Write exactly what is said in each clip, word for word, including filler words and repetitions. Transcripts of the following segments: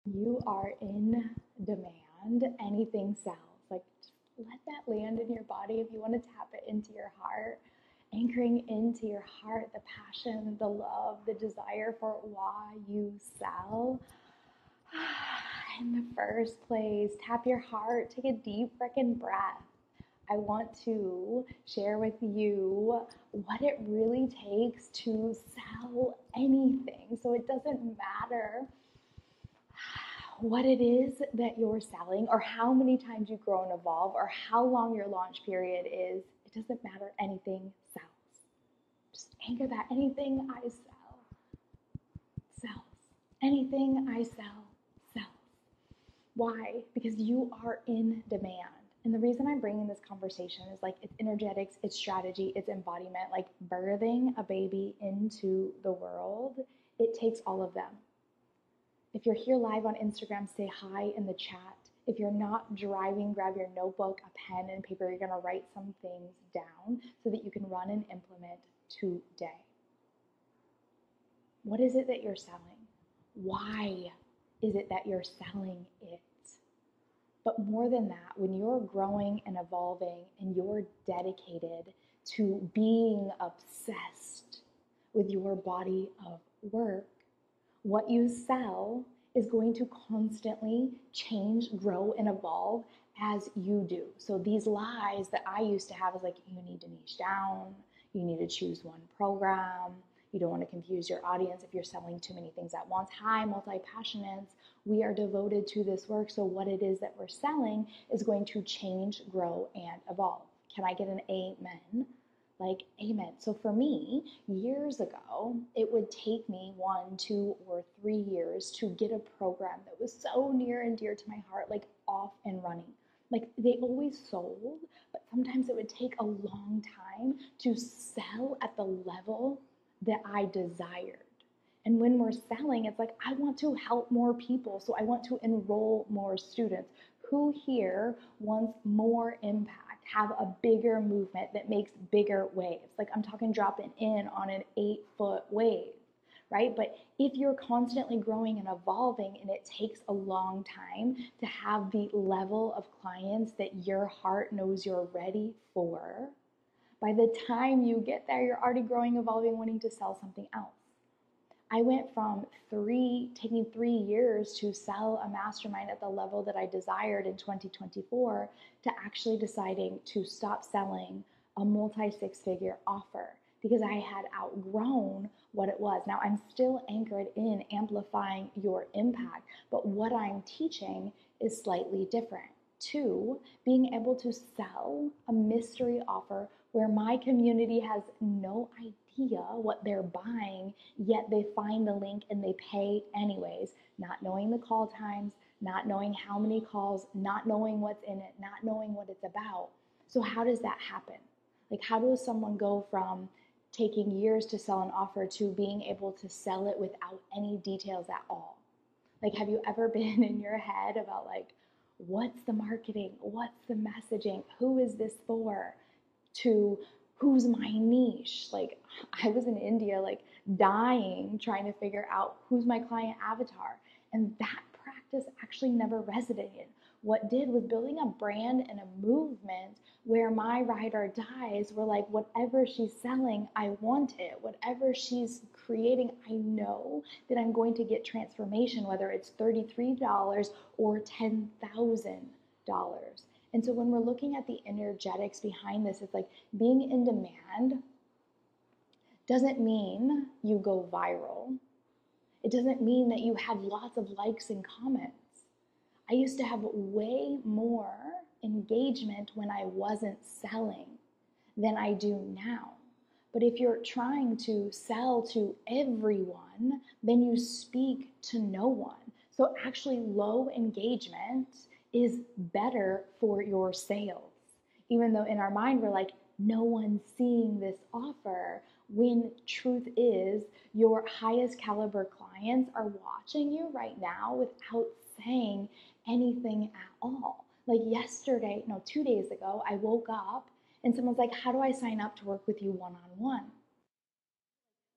You are in demand. Anything sells. Like, just let that land in your body. If you want to tap it into your heart, anchoring into your heart the passion, the love, the desire for why you sell. In the first place, tap your heart, take a deep freaking breath. I want to share with you what it really takes to sell anything. So it doesn't matter what it is that you're selling or how many times you grow and evolve or how long your launch period is. It doesn't matter. Anything sells. Just anchor that. Anything I sell sells. Anything I sell sells. Why? Because you are in demand. And the reason I'm bringing this conversation is like it's energetics, it's strategy, it's embodiment. Like birthing a baby into the world, it takes all of them. If you're here live on Instagram, say hi in the chat. If you're not driving, grab your notebook, a pen, and paper. You're going to write some things down so that you can run and implement today. What is it that you're selling? Why is it that you're selling it? But more than that, when you're growing and evolving and you're dedicated to being obsessed with your body of work, what you sell is going to constantly change, grow, and evolve as you do. So these lies that I used to have is like, you need to niche down, you need to choose one program, you don't want to confuse your audience if you're selling too many things at once. Hi, multi-passionates, we are devoted to this work, so what it is that we're selling is going to change, grow, and evolve. Can I get an amen? Like, amen. So for me, years ago, it would take me one, two, or three years to get a program that was so near and dear to my heart, like off and running. Like they always sold, but sometimes it would take a long time to sell at the level that I desired. And when we're selling, it's like, I want to help more people, so I want to enroll more students. Who here wants more impact? Have a bigger movement that makes bigger waves? Like I'm talking dropping in on an eight foot wave, right? But if you're constantly growing and evolving and it takes a long time to have the level of clients that your heart knows you're ready for, by the time you get there, you're already growing, evolving, wanting to sell something else. I went from three, taking three years to sell a mastermind at the level that I desired in twenty twenty-four to actually deciding to stop selling a multi six figure offer because I had outgrown what it was. Now I'm still anchored in amplifying your impact, but what I'm teaching is slightly different. Two, being able to sell a mystery offer where my community has no idea what they're buying, yet they find the link and they pay anyways, not knowing the call times, not knowing how many calls, not knowing what's in it, not knowing what it's about. So how does that happen? Like, how does someone go from taking years to sell an offer to being able to sell it without any details at all? Like, have you ever been in your head about like, what's the marketing? What's the messaging? Who is this for? To who's my niche? Like I was in India, like dying, trying to figure out who's my client avatar. And that practice actually never resonated. What did was building a brand and a movement where my ride or dies were like, whatever she's selling, I want it. Whatever she's creating, I know that I'm going to get transformation, whether it's thirty-three dollars or ten thousand dollars. And so when we're looking at the energetics behind this, it's like being in demand doesn't mean you go viral. It doesn't mean that you have lots of likes and comments. I used to have way more engagement when I wasn't selling than I do now. But if you're trying to sell to everyone, then you speak to no one. So actually low engagement is better for your sales. Even though in our mind we're like, no one's seeing this offer, when truth is your highest caliber clients are watching you right now without saying anything at all. Like yesterday, no, two days ago, I woke up and someone's like, how do I sign up to work with you one-on-one?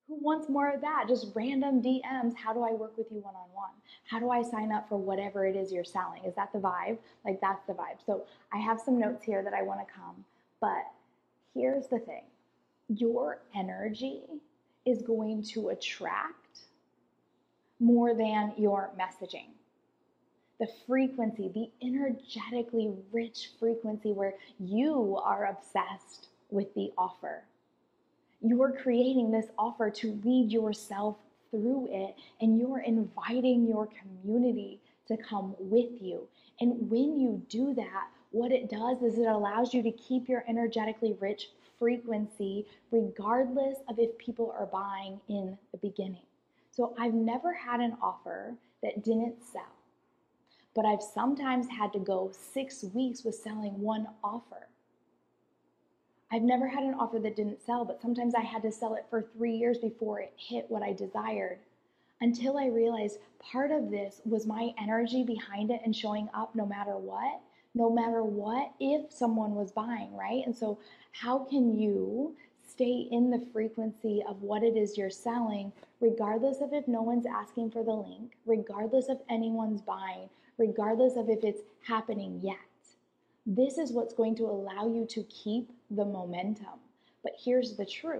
Who wants more of that? Just random D Ms. How do I work with you one on one? How do I sign up for whatever it is you're selling? Is that the vibe? Like, that's the vibe. So I have some notes here that I want to come, but here's the thing. Your energy is going to attract more than your messaging. The frequency, the energetically rich frequency where you are obsessed with the offer. You're creating this offer to lead yourself through it, and you're inviting your community to come with you. And when you do that, what it does is it allows you to keep your energetically rich frequency regardless of if people are buying in the beginning. So I've never had an offer that didn't sell, but I've sometimes had to go six weeks with selling one offer. I've never had an offer that didn't sell, but sometimes I had to sell it for three years before it hit what I desired, until I realized part of this was my energy behind it and showing up no matter what, no matter what, if someone was buying, right? And so how can you stay in the frequency of what it is you're selling, regardless of if no one's asking for the link, regardless of anyone's buying, regardless of if it's happening yet? This is what's going to allow you to keep the momentum. But here's the truth.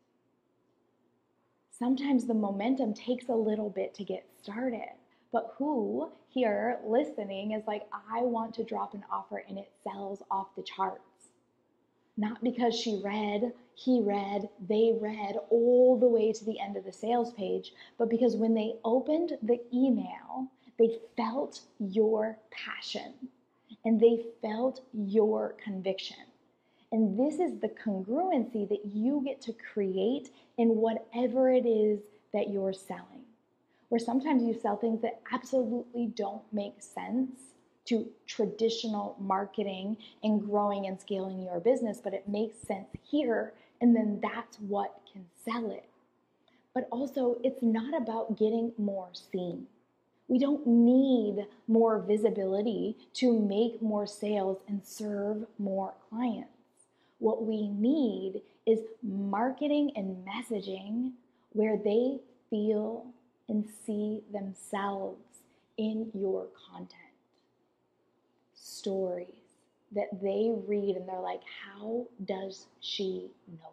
Sometimes the momentum takes a little bit to get started. But who here listening is like, I want to drop an offer and it sells off the charts? Not because she read, he read, they read all the way to the end of the sales page, but because when they opened the email, they felt your passion and they felt your conviction. And this is the congruency that you get to create in whatever it is that you're selling. Where sometimes you sell things that absolutely don't make sense to traditional marketing and growing and scaling your business, but it makes sense here, and then that's what can sell it. But also, it's not about getting more seen. We don't need more visibility to make more sales and serve more clients. What we need is marketing and messaging where they feel and see themselves in your content. Stories that they read and they're like, how does she know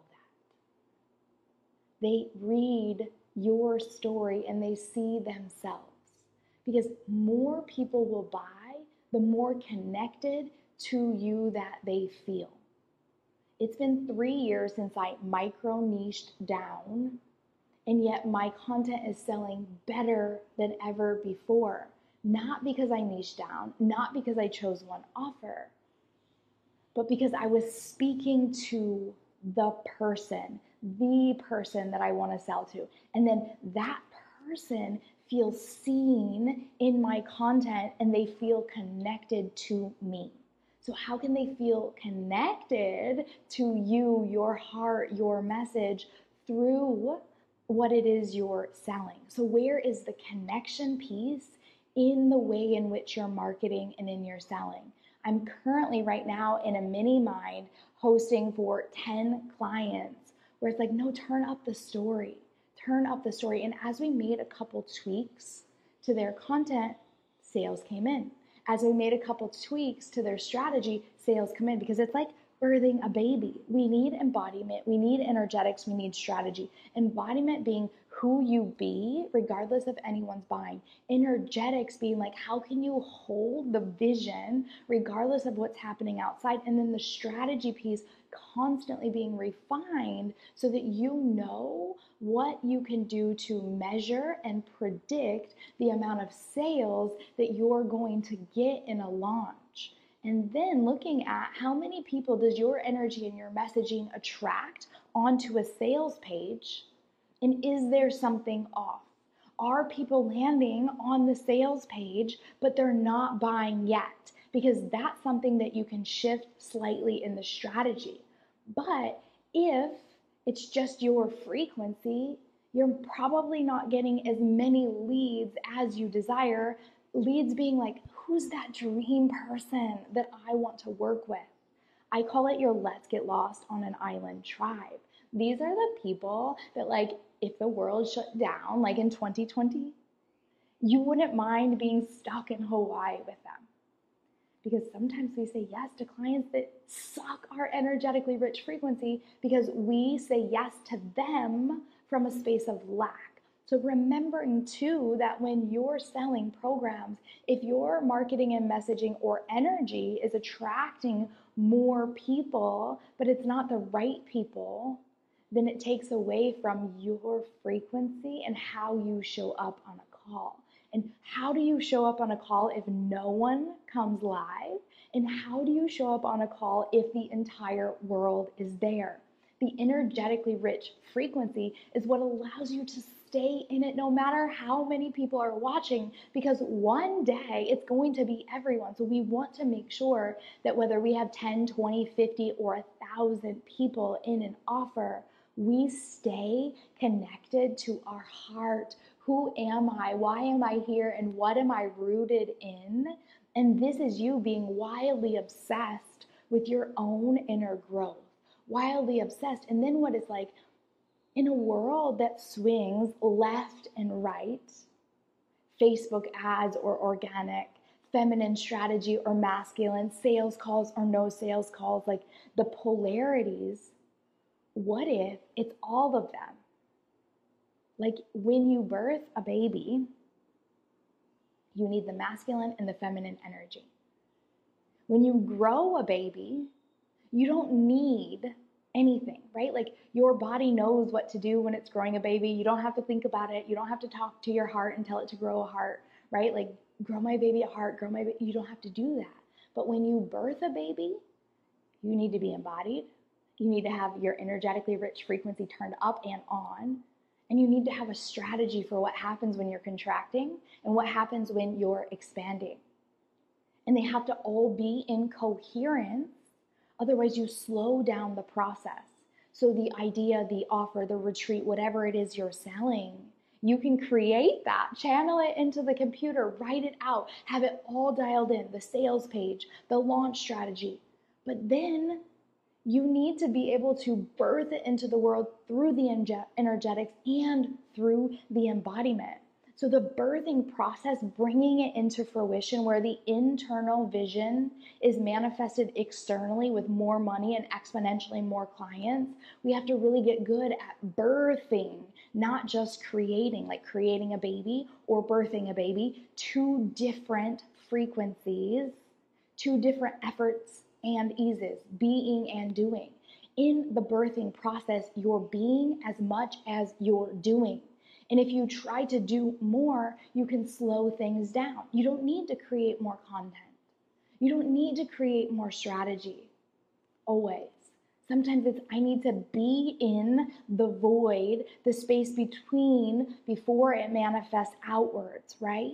that? They read your story and they see themselves. Because more people will buy, the more connected to you that they feel. It's been three years since I micro-niched down, and yet my content is selling better than ever before. Not because I niched down, not because I chose one offer, but because I was speaking to the person, the person that I want to sell to. And then that person feels seen in my content and they feel connected to me. So how can they feel connected to you, your heart, your message through what it is you're selling? So where is the connection piece in the way in which you're marketing and in your selling? I'm currently right now in a mini mind hosting for ten clients where it's like, no, turn up the story, turn up the story. And as we made a couple tweaks to their content, sales came in. As we made a couple tweaks to their strategy, sales come in, because it's like birthing a baby. We need embodiment, we need energetics, we need strategy. Embodiment being who you be, regardless of anyone's buying. Energetics being like, how can you hold the vision, regardless of what's happening outside? And then the strategy piece constantly being refined so that you know what you can do to measure and predict the amount of sales that you're going to get in a launch. And then looking at how many people does your energy and your messaging attract onto a sales page, and is there something off? Are people landing on the sales page, but they're not buying yet? Because that's something that you can shift slightly in the strategy. But if it's just your frequency, you're probably not getting as many leads as you desire. Leads being like, who's that dream person that I want to work with? I call it your let's get lost on an island tribe. These are the people that like if the world shut down, like in twenty twenty, you wouldn't mind being stuck in Hawaii with them. Because sometimes we say yes to clients that suck our energetically rich frequency because we say yes to them from a space of lack. So remembering too that when you're selling programs, if your marketing and messaging or energy is attracting more people, but it's not the right people, then it takes away from your frequency and how you show up on a call. And how do you show up on a call if no one comes live? And how do you show up on a call if the entire world is there? The energetically rich frequency is what allows you to stay in it no matter how many people are watching, because one day it's going to be everyone. So we want to make sure that whether we have ten, twenty, fifty, or one thousand people in an offer, we stay connected to our heart. Who am I? Why am I here? And what am I rooted in? And this is you being wildly obsessed with your own inner growth, wildly obsessed. And then what it's like, in a world that swings left and right, Facebook ads or organic, feminine strategy or masculine, sales calls or no sales calls, like the polarities, what if it's all of them? Like when you birth a baby, you need the masculine and the feminine energy. When you grow a baby, you don't need anything, right? Like your body knows what to do when it's growing a baby. You don't have to think about it. You don't have to talk to your heart and tell it to grow a heart, right? Like grow my baby a heart, grow my baby. You don't have to do that. But when you birth a baby, you need to be embodied. You need to have your energetically rich frequency turned up and on. And you need to have a strategy for what happens when you're contracting and what happens when you're expanding. And they have to all be in coherence. Otherwise, you slow down the process. So the idea, the offer, the retreat, whatever it is you're selling, you can create that, channel it into the computer, write it out, have it all dialed in, the sales page, the launch strategy. But then you need to be able to birth it into the world through the energetics and through the embodiment. So the birthing process, bringing it into fruition where the internal vision is manifested externally with more money and exponentially more clients, we have to really get good at birthing, not just creating, like creating a baby or birthing a baby, two different frequencies, two different efforts and eases, being and doing. In the birthing process, you're being as much as you're doing. And if you try to do more, you can slow things down. You don't need to create more content. You don't need to create more strategy, always. Sometimes it's, I need to be in the void, the space between, before it manifests outwards, right?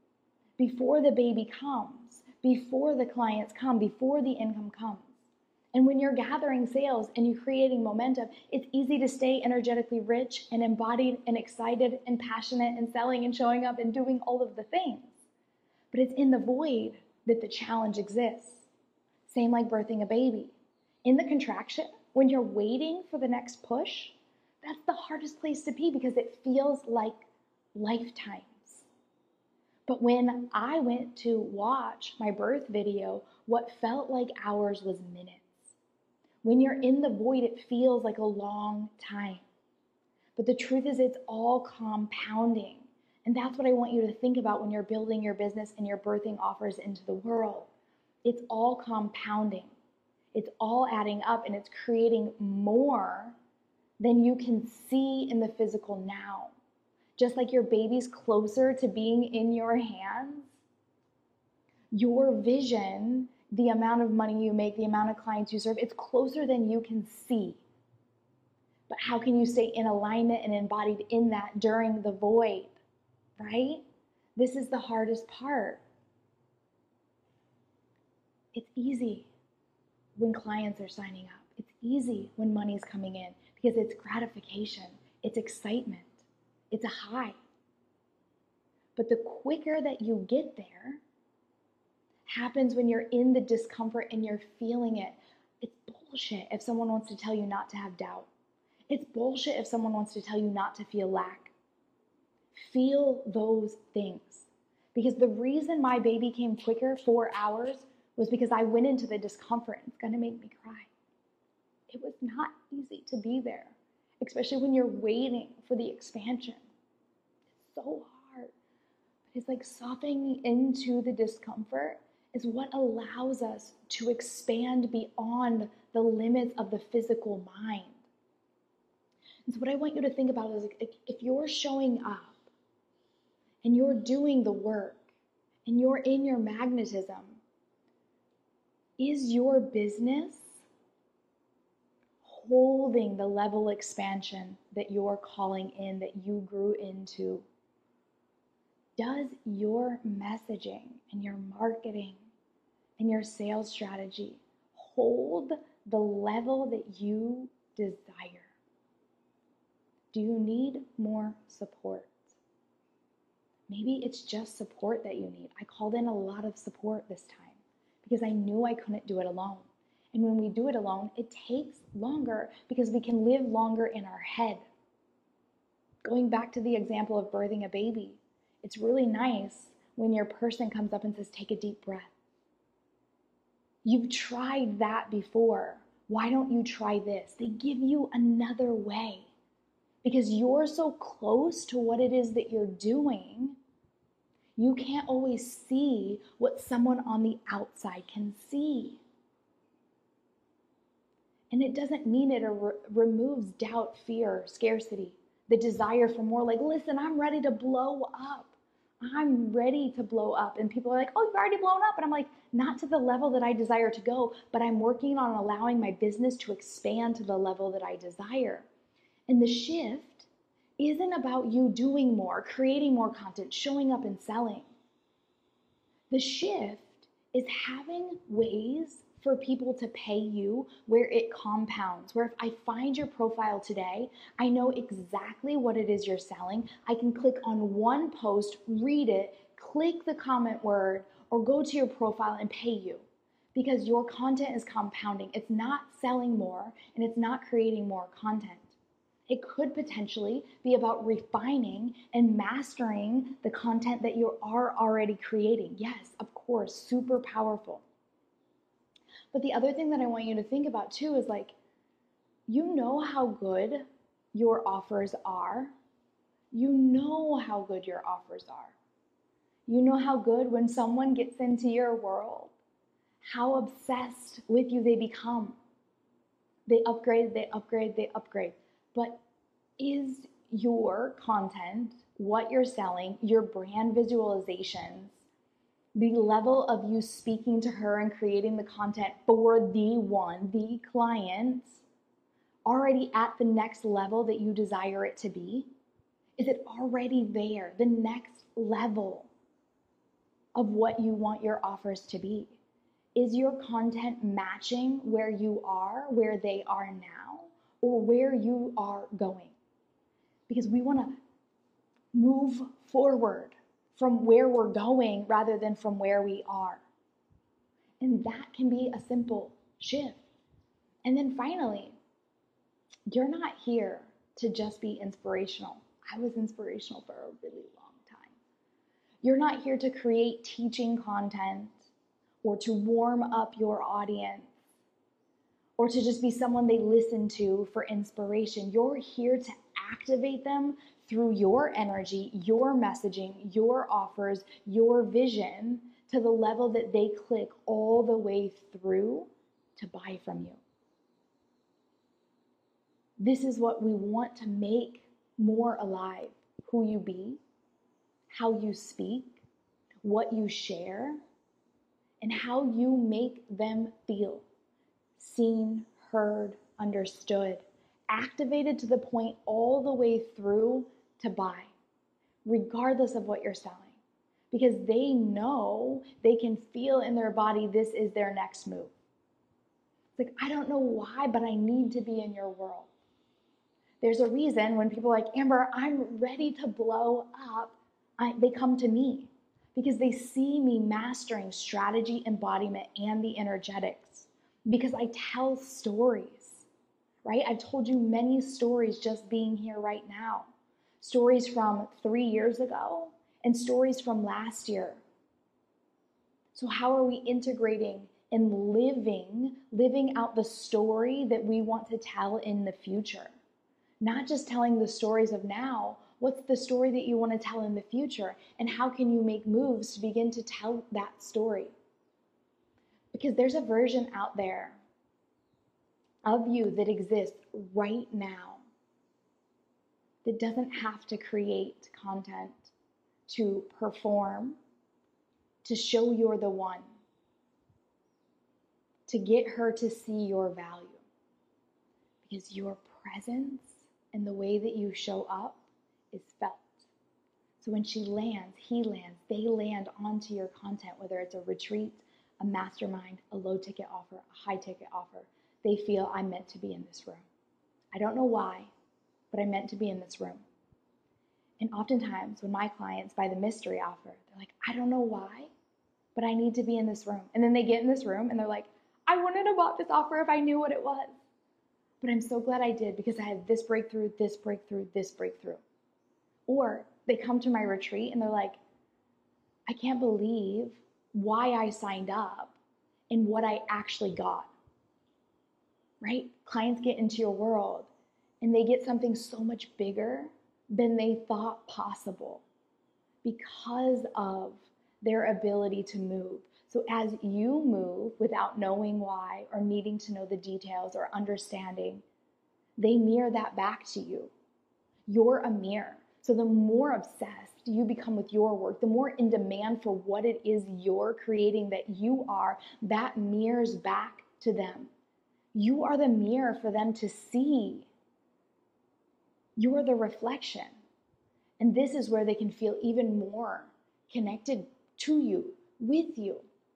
Before the baby comes. Before the clients come, before the income comes. And when you're gathering sales and you're creating momentum, it's easy to stay energetically rich and embodied and excited and passionate and selling and showing up and doing all of the things. But it's in the void that the challenge exists. Same like birthing a baby. In the contraction, when you're waiting for the next push, that's the hardest place to be because it feels like lifetime. But when I went to watch my birth video, what felt like hours was minutes. When you're in the void, it feels like a long time. But the truth is it's all compounding. And that's what I want you to think about when you're building your business and you're birthing offers into the world. It's all compounding. It's all adding up and it's creating more than you can see in the physical now. Just like your baby's closer to being in your hands, your vision, the amount of money you make, the amount of clients you serve, it's closer than you can see. But how can you stay in alignment and embodied in that during the void, right? This is the hardest part. It's easy when clients are signing up. It's easy when money's coming in because it's gratification, it's excitement. It's a high. But the quicker that you get there happens when you're in the discomfort and you're feeling it. It's bullshit if someone wants to tell you not to have doubt. It's bullshit if someone wants to tell you not to feel lack. Feel those things. Because the reason my baby came quicker, four hours, was because I went into the discomfort. It's gonna make me cry. It was not easy to be there, especially when you're waiting for the expansion. It's so hard. But it's like softening into the discomfort is what allows us to expand beyond the limits of the physical mind. And so what I want you to think about is like, if you're showing up and you're doing the work and you're in your magnetism, is your business holding the level expansion that you're calling in, that you grew into? Does your messaging and your marketing and your sales strategy hold the level that you desire? Do you need more support? Maybe it's just support that you need. I called in a lot of support this time because I knew I couldn't do it alone. And when we do it alone, it takes longer because we can live longer in our head. Going back to the example of birthing a baby, it's really nice when your person comes up and says, take a deep breath. You've tried that before. Why don't you try this? They give you another way because you're so close to what it is that you're doing. You can't always see what someone on the outside can see. And it doesn't mean it re- removes doubt, fear, scarcity, the desire for more. Like, listen, I'm ready to blow up. I'm ready to blow up. And people are like, oh, you've already blown up. And I'm like, not to the level that I desire to go, but I'm working on allowing my business to expand to the level that I desire. And the shift isn't about you doing more, creating more content, showing up and selling. The shift is having ways for people to pay you where it compounds, where if I find your profile today, I know exactly what it is you're selling. I can click on one post, read it, click the comment word, or go to your profile and pay you because your content is compounding. It's not selling more and it's not creating more content. It could potentially be about refining and mastering the content that you are already creating. Yes, of course, super powerful. But the other thing that I want you to think about too is like, you know how good your offers are. You know how good your offers are. You know how good when someone gets into your world, how obsessed with you they become. They upgrade, they upgrade, they upgrade. But is your content, what you're selling, your brand visualizations, the level of you speaking to her and creating the content for the one, the client, already at the next level that you desire it to be? Is it already there, the next level of what you want your offers to be? Is your content matching where you are, where they are now, or where you are going? Because we want to move forward from where we're going rather than from where we are. And that can be a simple shift. And then finally, you're not here to just be inspirational. I was inspirational for a really long time. You're not here to create teaching content or to warm up your audience or to just be someone they listen to for inspiration. You're here to activate them through your energy, your messaging, your offers, your vision to the level that they click all the way through to buy from you. This is what we want to make more alive: who you be, how you speak, what you share, and how you make them feel seen, heard, understood, activated to the point all the way through to buy, regardless of what you're selling, because they know, they can feel in their body this is their next move. It's like, I don't know why, but I need to be in your world. There's a reason when people are like, Amber, I'm ready to blow up, I, they come to me because they see me mastering strategy, embodiment, and the energetics, because I tell stories. right? I've told you many stories just being here right now. Stories from three years ago and stories from last year. So how are we integrating and living, living out the story that we want to tell in the future? Not just telling the stories of now, what's the story that you want to tell in the future? And how can you make moves to begin to tell that story? Because there's a version out there of you that exists right now that doesn't have to create content to perform, to show you're the one, to get her to see your value. Because your presence and the way that you show up is felt. So when she lands, he lands, they land onto your content, whether it's a retreat, a mastermind, a low ticket offer, a high ticket offer, they feel I'm meant to be in this room. I don't know why, but I'm meant to be in this room. And oftentimes when my clients buy the mystery offer, they're like, I don't know why, but I need to be in this room. And then they get in this room and they're like, I wouldn't have bought this offer if I knew what it was. But I'm so glad I did because I had this breakthrough, this breakthrough, this breakthrough. Or they come to my retreat and they're like, I can't believe why I signed up and what I actually got. Right? Clients get into your world and they get something so much bigger than they thought possible because of their ability to move. So as you move without knowing why or needing to know the details or understanding, they mirror that back to you. You're a mirror. So the more obsessed you become with your work, the more in demand for what it is you're creating that you are, that mirrors back to them. You are the mirror for them to see. You're the reflection. And this is where they can feel even more connected to you, with you.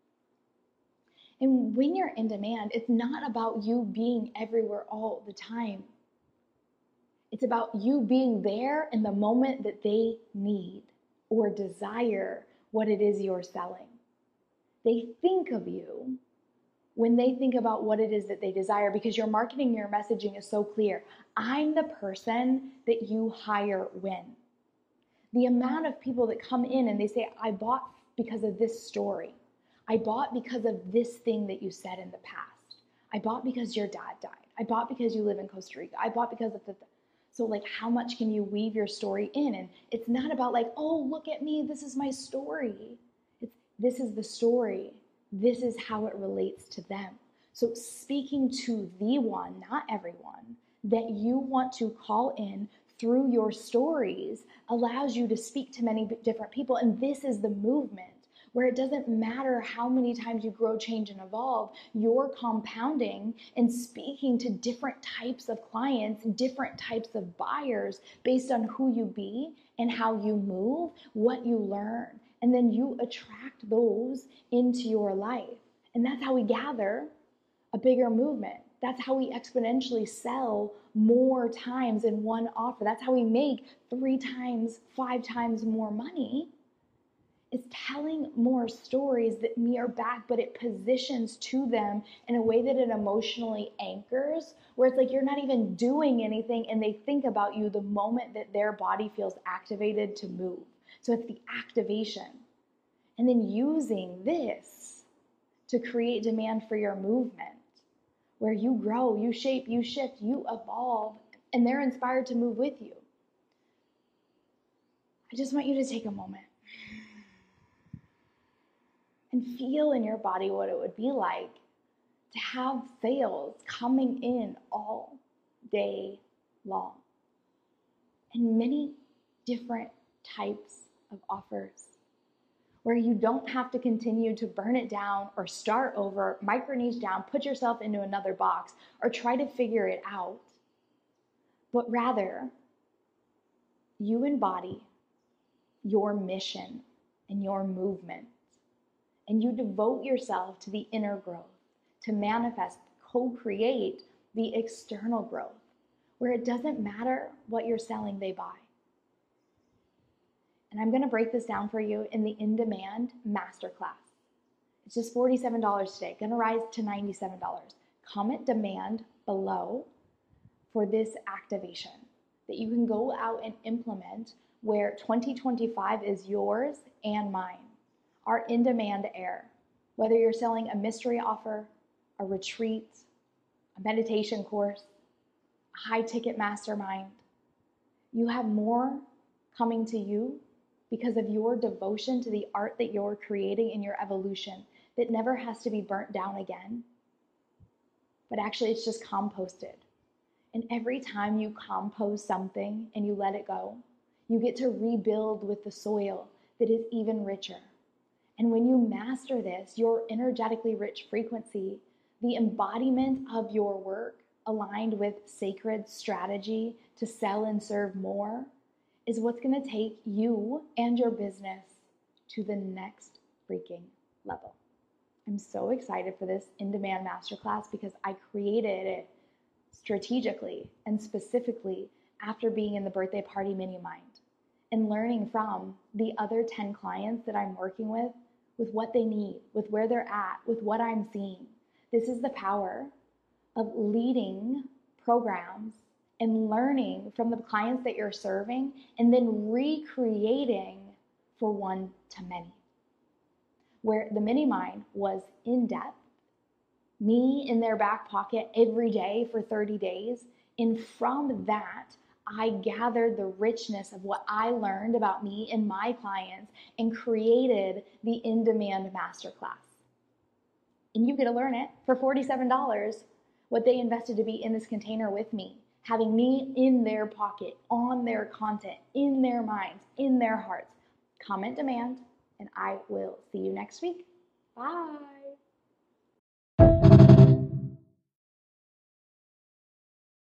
And when you're in demand, it's not about you being everywhere all the time. It's about you being there in the moment that they need or desire what it is you're selling. They think of you when they think about what it is that they desire because your marketing, your messaging is so clear. I'm the person that you hire when. The amount of people that come in and they say, I bought because of this story. I bought because of this thing that you said in the past. I bought because your dad died. I bought because you live in Costa Rica. I bought because of the... So like, how much can you weave your story in? And it's not about like, oh, look at me. This is my story. It's, this is the story. This is how it relates to them. So speaking to the one, not everyone, that you want to call in through your stories allows you to speak to many different people. And this is the movement where it doesn't matter how many times you grow, change, and evolve, you're compounding and speaking to different types of clients, different types of buyers based on who you be and how you move, what you learn. And then you attract those into your life. And that's how we gather a bigger movement. That's how we exponentially sell more times in one offer. That's how we make three times, five times more money. Is telling more stories that mirror back, but it positions to them in a way that it emotionally anchors, where it's like you're not even doing anything and they think about you the moment that their body feels activated to move. So it's the activation. And then using this to create demand for your movement, where you grow, you shape, you shift, you evolve, and they're inspired to move with you. I just want you to take a moment and feel in your body what it would be like to have sales coming in all day long. And many different types of offers where you don't have to continue to burn it down or start over, micro niche down, put yourself into another box, or try to figure it out. But rather, you embody your mission and your movement. And you devote yourself to the inner growth, to manifest, co-create the external growth, where it doesn't matter what you're selling, they buy. And I'm gonna break this down for you in the in-demand masterclass. It's just forty-seven dollars today, gonna rise to ninety-seven dollars. Comment demand below for this activation that you can go out and implement, where twenty twenty-five is yours and mine. Our in-demand air, whether you're selling a mystery offer, a retreat, a meditation course, a high-ticket mastermind, you have more coming to you because of your devotion to the art that you're creating in your evolution that never has to be burnt down again, but actually it's just composted. And every time you compost something and you let it go, you get to rebuild with the soil that is even richer. And when you master this, your energetically rich frequency, the embodiment of your work aligned with sacred strategy to sell and serve more, is what's going to take you and your business to the next freaking level. I'm so excited for this in-demand masterclass because I created it strategically and specifically after being in the birthday party mini mind and learning from the other ten clients that I'm working with, with what they need, with where they're at, with what I'm seeing. This is the power of leading programs and learning from the clients that you're serving and then recreating for one to many. Where the mini mind was in depth, me in their back pocket every day for thirty days. And from that, I gathered the richness of what I learned about me and my clients and created the in-demand masterclass. And you get to learn it for forty-seven dollars, what they invested to be in this container with me, having me in their pocket, on their content, in their minds, in their hearts. Comment demand, and I will see you next week. Bye.